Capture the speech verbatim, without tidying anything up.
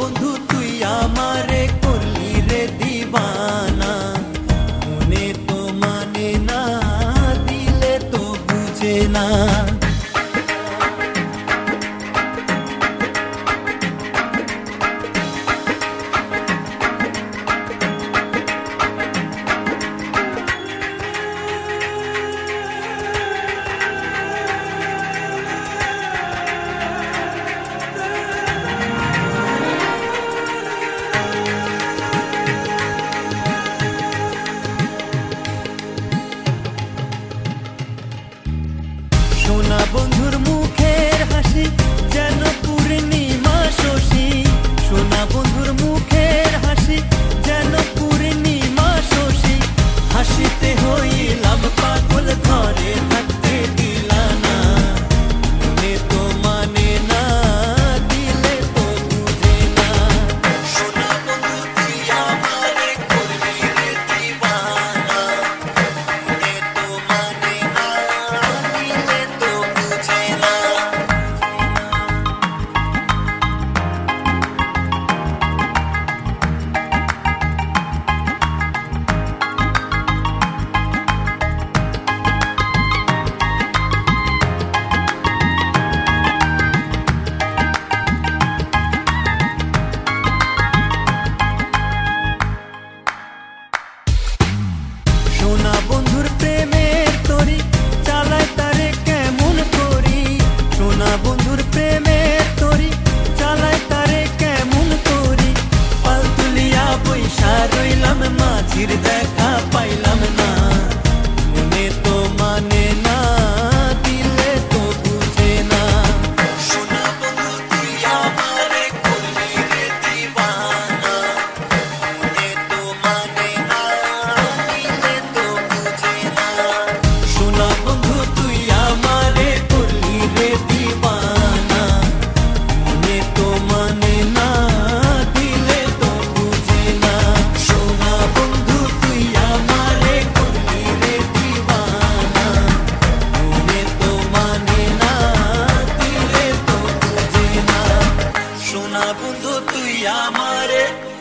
বন্ধু তুই আমারে করলি রে দিবানা, মনে তো মানে না, দিলে তো বুঝে না। সোনা বন্ধুর মুখের হাসি যেন পূর্ণিমা শশী, সোনা বন্ধুর মুখের হাসি যেন পূর্ণিমা শশী, হাসিতে হইলাম পাগল ঘরে থাকতে দিলা না, মনে তো মানে না, দিলে তো বুঝে না। সোনা বন্ধু তুই আমারে করলি রে দিবানা, মনে তো মানে না, দিলে তো বুঝে না। সোনা বন্ধুর প্রেমের তরি চালায় তারে কেমন করি, সোনা বন্ধুর প্রেমের তরি চালায় তারে কেমন করি, পাল তুলিয়া বৈশা রইলাম মাঝির দেখা পাইলাম না, মনে তো মানে না, দিলে তো বুঝে না। সোনা বন্ধু তুই আমারে করলি রে দিবানা, মনে তো মানে না, দিলে তো বুঝে না। সোনা বন্ধু তুই আমারে করলি রে দিবানা, মনে তো মানে না, দিলে তো বুঝে না। সোনা বন্ধু তুই আমারে করলি রে দিবানা, মনে তো মানে না, দিলে তো বুঝে না। সোনা বন্ধু তুই আমারে